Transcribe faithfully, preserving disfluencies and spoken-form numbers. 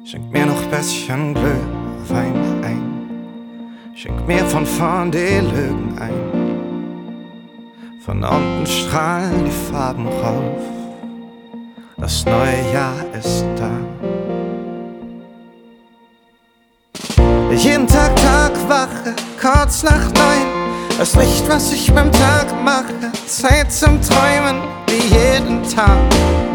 Schenk mir noch bisschen Glühwein ein. Schenk mir von vorn die Lügen ein. Von unten strahlen die Farben rauf. Das neue Jahr ist da. Jeden Tag Tagwache, kurz nach neun. Das Licht, was ich beim Tag mache, Zeit zum Träumen wie jeden Tag.